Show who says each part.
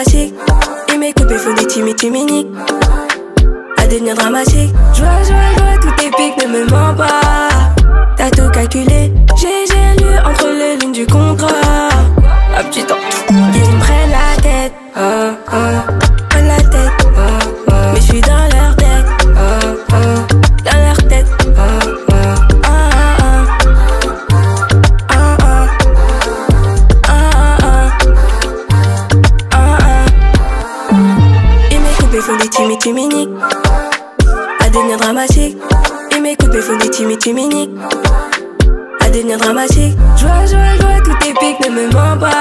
Speaker 1: dramatique. Ils m'écoupent et font des timiques. À devenir dramatique. Joie, tout est pique, ne me mens pas. T'as tout calculé, j'ai lieu entre les lignes du contrat. Un petit temps, ils me prennent la tête, prennent la tête, mais j'suis dans leur tête, dans leur tête, Ils m'écoupent et font des timiques. À devenir dramatique. Ils m'écoupent et font des timiques. À devenir dramatique. Joie, tout est pique, ne me mens pas.